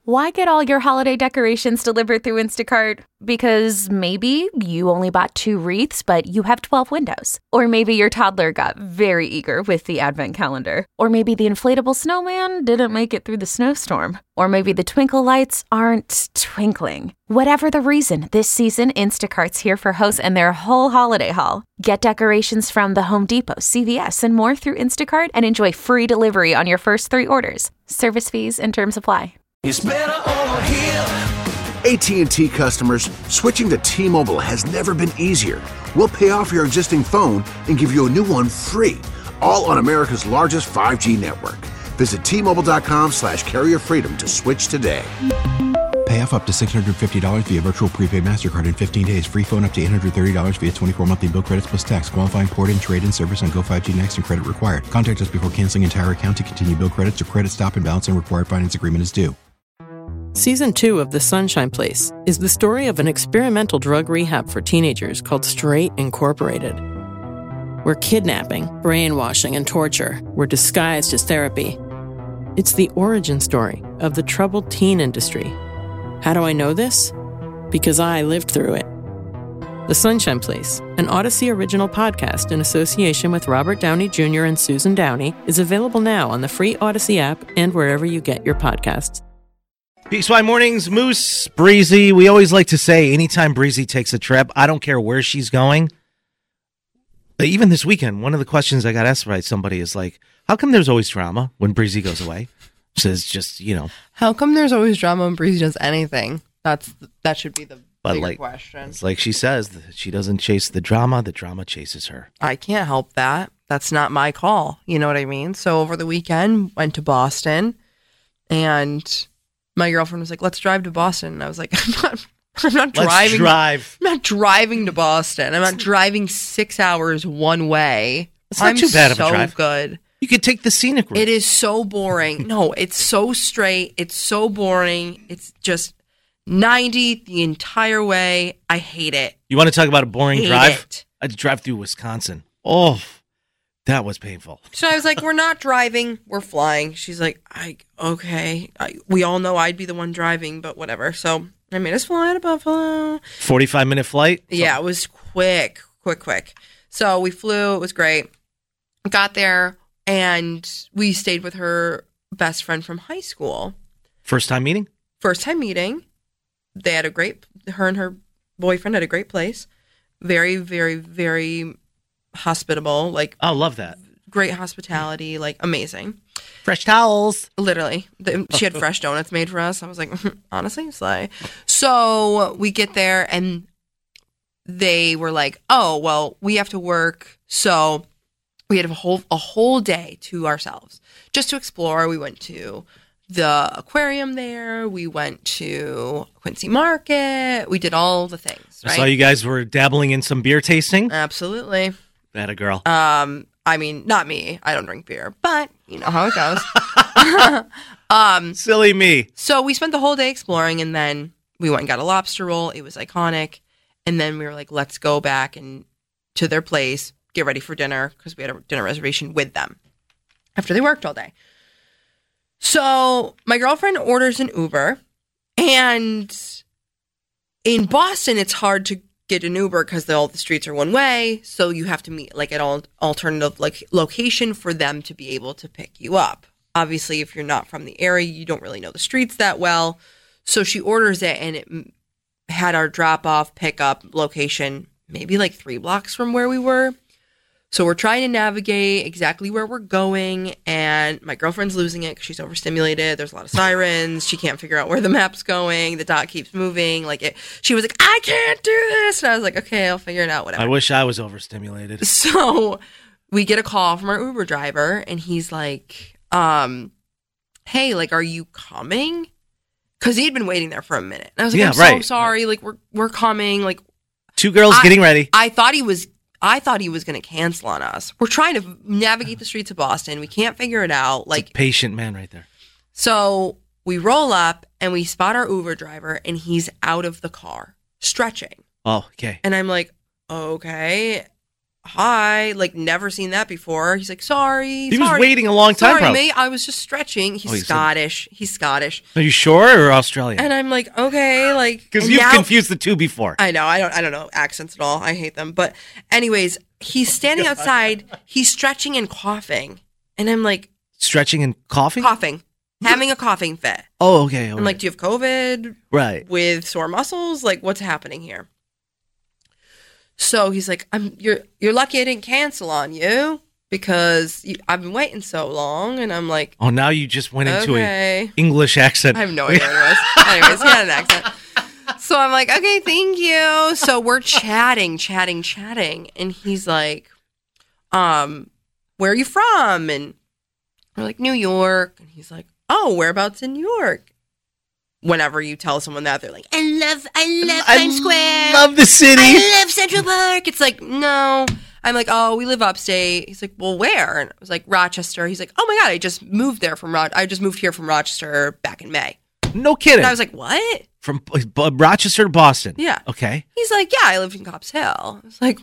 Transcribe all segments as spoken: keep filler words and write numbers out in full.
Why get all your holiday decorations delivered through Instacart? Because maybe you only bought two wreaths, but you have twelve windows. Or maybe your toddler got very eager with the advent calendar. Or maybe the inflatable snowman didn't make it through the snowstorm. Or maybe the twinkle lights aren't twinkling. Whatever the reason, this season, Instacart's here for hosts and their whole holiday haul. Get decorations from the Home Depot, C V S, and more through Instacart and enjoy free delivery on your first three orders. Service fees and terms apply. It's better over here. A T and T customers, switching to T-Mobile has never been easier. We'll pay off your existing phone and give you a new one free, all on America's largest five G network. Visit T-Mobile.com slash carrier freedom to switch today. Pay off up to six hundred fifty dollars via virtual prepaid MasterCard in fifteen days. Free phone up to eight hundred thirty dollars via twenty-four monthly bill credits plus tax. Qualifying port-in, trade-in service on Go five G Next and credit required. Contact us before canceling entire account to continue bill credits or credit stop and balance and required finance agreement is due. Season two of The Sunshine Place is the story of an experimental drug rehab for teenagers called Straight Incorporated, where kidnapping, brainwashing, and torture were disguised as therapy. It's the origin story of the troubled teen industry. How do I know this? Because I lived through it. The Sunshine Place, an Odyssey original podcast in association with Robert Downey Junior and Susan Downey, is available now on the free Odyssey app and wherever you get your podcasts. P X Y Mornings, Moose, Breezy. We always like to say anytime Breezy takes a trip, I don't care where she's going. But even this weekend, one of the questions I got asked by somebody is like, how come there's always drama when Breezy goes away? Says just, you know. How come there's always drama when Breezy does anything? That's That should be the but bigger like, question. It's like she says, she doesn't chase the drama, the drama chases her. I can't help that. That's not my call. You know what I mean? So over the weekend, went to Boston, and my girlfriend was like, let's drive to Boston. And I was like, I'm not, I'm not let's driving. drive. I'm not driving to Boston. I'm not driving six hours one way. It's not I'm too bad of so a drive. good. You could take the scenic route. It is so boring. No, it's so straight. It's so boring. It's just ninety the entire way. I hate it. You want to talk about a boring hate drive? It. I had to drive through Wisconsin. Oh, that was painful. So I was like, we're not driving. We're flying. She's like, I okay. I, we all know I'd be the one driving, but whatever. So I made us fly to Buffalo. forty-five minute flight? Yeah, it was quick, quick, quick. So we flew. It was great. Got there, and we stayed with her best friend from high school. First time meeting? First time meeting. They had a great, her and her boyfriend had a great place. Very, very, very hospitable. Like, oh, love that. Great hospitality, like amazing. Fresh towels. Literally. The, she had fresh donuts made for us. I was like, honestly, slay. So we get there, and they were like, oh, well, we have to work. So we had a whole a whole day to ourselves just to explore. We went to the aquarium there. We went to Quincy Market. We did all the things. Right? I saw you guys were dabbling in some beer tasting. Absolutely. That a girl. Um, I mean, not me. I don't drink beer, but you know how it goes. um, Silly me. So we spent the whole day exploring, and then we went and got a lobster roll. It was iconic. And then we were like, let's go back and to their place, get ready for dinner, because we had a dinner reservation with them after they worked all day. So my girlfriend orders an Uber, and in Boston, it's hard to get an Uber because all the streets are one way. So you have to meet like an al- alternative like location for them to be able to pick you up. Obviously, if you're not from the area, you don't really know the streets that well. So she orders it, and it had our drop off pickup location maybe like three blocks from where we were. So we're trying to navigate exactly where we're going, and my girlfriend's losing it because she's overstimulated. There's a lot of sirens. She can't figure out where the map's going. The dot keeps moving. Like it, she was like, I can't do this. And I was like, okay, I'll figure it out, whatever. I wish I was overstimulated. So we get a call from our Uber driver, and he's like, um, hey, like, are you coming? Because he'd been waiting there for a minute. And I was like, yeah, I'm right. so sorry. Like, we're we're coming. Like, two girls I, getting ready. I thought he was I thought he was going to cancel on us. We're trying to navigate the streets of Boston. We can't figure it out. Like, it's a patient man right there. So we roll up, and we spot our Uber driver, and he's out of the car stretching. Oh, okay. And I'm like, okay, hi, like never seen that before. He's like, sorry. He was sorry. waiting a long time, Sorry, probably. mate. I was just stretching. He's Oh, he said- Scottish. He's Scottish. Are you sure or Australian? And I'm like, okay, like Because and you've now- confused the two before. I know. I don't. I don't know accents at all. I hate them. But anyways, he's standing outside. He's stretching and coughing, and I'm like, Stretching and coughing? coughing, having a coughing fit. Oh, okay. I'm like, do you have COVID right. with sore muscles? Like, what's happening here? So he's like, I'm. You're. You're lucky I didn't cancel on you because you, I've been waiting so long. And I'm like, Oh, now you just went into okay. an English accent. I have no idea what it was. Anyways, he had an accent. So I'm like, okay, thank you. So we're chatting, chatting, chatting. And he's like, um, where are you from? And we're like, New York. And he's like, oh, whereabouts in New York? Whenever you tell someone that, they're like, I love, I love Times Square. love the city. I love Central Park. It's like, no. I'm like, oh, we live upstate. He's like, well, where? And I was like, Rochester. He's like, oh my God, I just moved there from Ro- I just moved here from Rochester back in May. No kidding. And I was like, what? From B- B- Rochester to Boston. Yeah. Okay. He's like, yeah, I lived in Copp's Hill. I was like,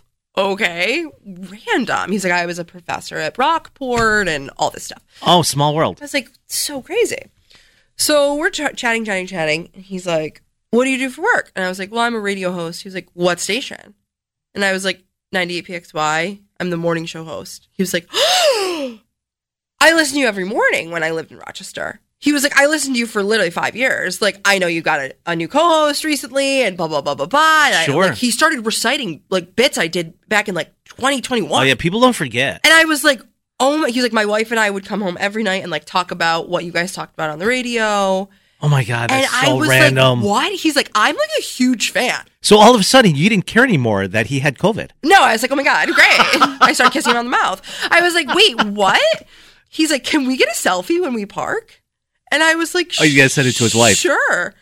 okay, random. He's like, I was a professor at Rockport and all this stuff. Oh, small world. I was like, so crazy. So we're ch- chatting, chatting, chatting. And he's like, what do you do for work? And I was like, well, I'm a radio host. He was like, what station? And I was like, ninety-eight P X Y. I'm the morning show host. He was like, oh, I listen to you every morning when I lived in Rochester. He was like, I listened to you for literally five years. Like, I know you got a, a new co-host recently and blah, blah, blah, blah, blah. And Sure. I, like, he started reciting like bits I did back in like twenty twenty-one. Oh, yeah. People don't forget. And I was like, oh my, he was like, my wife and I would come home every night and like talk about what you guys talked about on the radio. Oh, my God. And That's I so was random. like, what? He's like, I'm like a huge fan. So all of a sudden, you didn't care anymore that he had COVID. No, I was like, oh my God, great. I started kissing him on the mouth. I was like, wait, what? He's like, can we get a selfie when we park? And I was like, Oh, you guys sent it to his wife. Sure.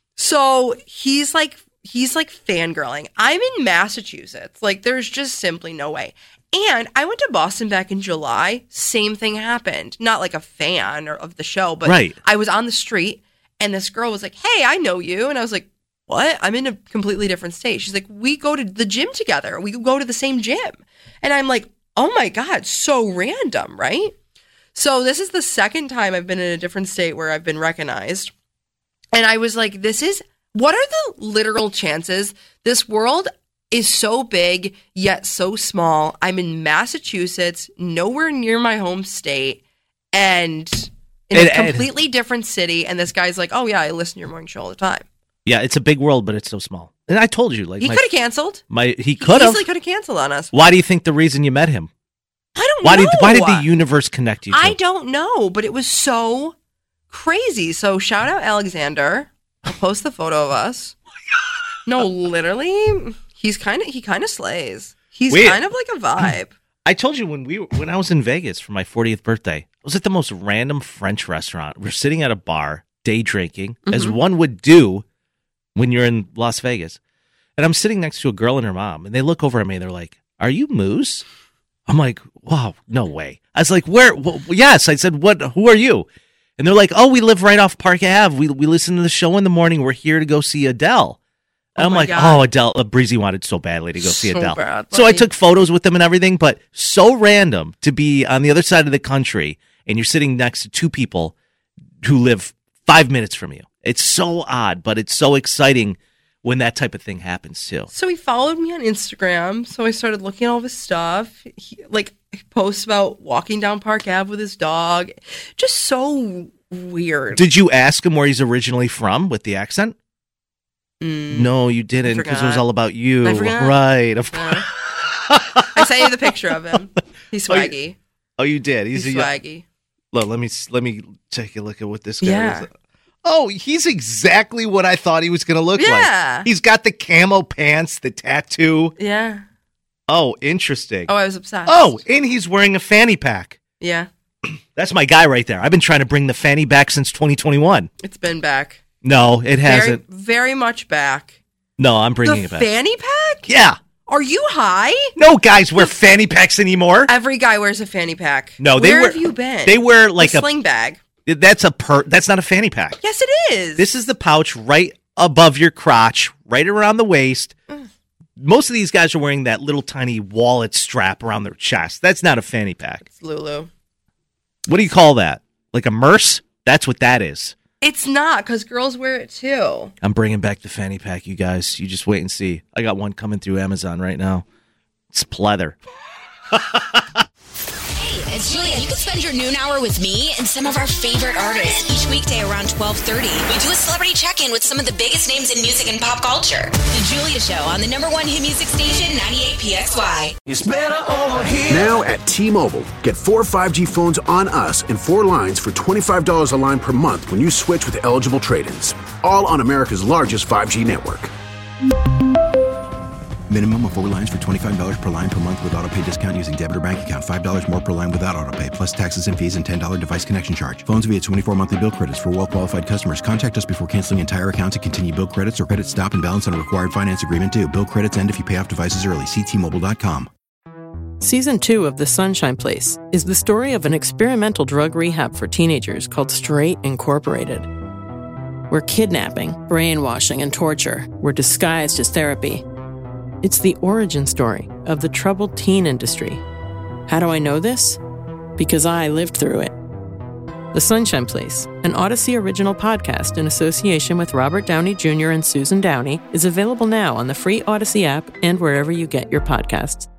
So he's like, he's like fangirling. I'm in Massachusetts. Like, there's just simply no way. And I went to Boston back in July. Same thing happened. Not like a fan or, of the show, but Right. I was on the street and this girl was like, hey, I know you. And I was like, what? I'm in a completely different state. She's like, we go to the gym together. We go to the same gym. And I'm like, oh my God, so random, right? So this is the second time I've been in a different state where I've been recognized. And I was like, this is, what are the literal chances? This world is so big, yet so small. I'm in Massachusetts, nowhere near my home state, and in And- a completely different city. And this guy's like, oh yeah, I listen to your morning show all the time. Yeah, it's a big world, but it's so small. And I told you, like, He my, could have canceled. my he could have. Easily could have canceled on us. Why do you think the reason you met him? I don't Why know. did why did the universe connect you? To? I don't know, but it was so crazy. So shout out Alexander. I'll post the photo of us. No, literally, he's kind of he kind of slays. He's Wait. kind of like a vibe. I told you when we were, when I was in Vegas for my fortieth birthday, I was at the most random French restaurant. We're sitting at a bar, day drinking, as Mm-hmm. one would do when you're in Las Vegas. And I'm sitting next to a girl and her mom, and they look over at me and they're like, "Are you Moose?" I'm like, "Wow, no way." I was like, "Where?" Well, yes, I said, "What? Who are you?" And they're like, "Oh, we live right off Park Ave. We we listen to the show in the morning. We're here to go see Adele." And Oh I'm my like, God. "Oh, Adele." Uh, Breezy wanted so badly to go see So Adele. bad, So I buddy. took photos with them and everything, but so random to be on the other side of the country and you're sitting next to two people who live five minutes from you. It's so odd, but it's so exciting when that type of thing happens too. So he followed me on Instagram. So I started looking at all of his stuff. He, like he posts about walking down Park Ave with his dog. Just so weird. Did you ask him where he's originally from with the accent? Mm. No, you didn't, because it was forgot. all about you. I forgot. Right, of course. Uh, I sent you the picture of him. He's Oh, you- swaggy. Oh, you did. He's, He's a, swaggy. Look, let me let me take a look at what this guy Yeah. is. Oh, he's exactly what I thought he was going to look Yeah. like. He's got the camo pants, the tattoo. Yeah. Oh, interesting. Oh, I was obsessed. Oh, and he's wearing a fanny pack. Yeah. That's my guy right there. I've been trying to bring the fanny back since twenty twenty-one. It's been back. No, it Very, hasn't. very much back. No, I'm bringing the it back. fanny pack? Yeah. Are you high? No guys wear fanny packs anymore. Every guy wears a fanny pack. No, they Where wear. have you been? They wear like a a. sling bag. That's a per. That's not a fanny pack. Yes, it is. This is the pouch right above your crotch, right around the waist. most of these guys are wearing that little tiny wallet strap around their chest. That's not a fanny pack. It's Lulu. What do you call that? Like a merce? That's what that is. It's not, because girls wear it too. I'm bringing back the fanny pack, you guys. You just wait and see. I got one coming through Amazon right now. It's pleather. Hey, it's Julia. You can spend your noon hour with me and some of our favorite artists each weekday around twelve thirty. We do a celebrity check-in with some of the biggest names in music and pop culture. The Julia Show on the number one hit music station, ninety-eight P X Y. It's better over here. Now at T-Mobile, get four five G phones on us and four lines for twenty-five dollars a line per month when you switch with eligible trade-ins. All on America's largest five G network. Minimum of four lines for twenty-five dollars per line per month with autopay discount using debit or bank account. five dollars more per line without autopay, plus taxes and fees and ten dollars device connection charge. Phones via twenty-four monthly bill credits for well-qualified customers. Contact us before canceling entire account to continue bill credits or credit stop and balance on a required finance agreement due. Bill credits end if you pay off devices early. See T Mobile dot com. Season two of The Sunshine Place is the story of an experimental drug rehab for teenagers called Straight Incorporated, where kidnapping, brainwashing, and torture were disguised as therapy. It's the origin story of the troubled teen industry. How do I know this? Because I lived through it. The Sunshine Place, an Odyssey original podcast in association with Robert Downey Junior and Susan Downey, is available now on the free Odyssey app and wherever you get your podcasts.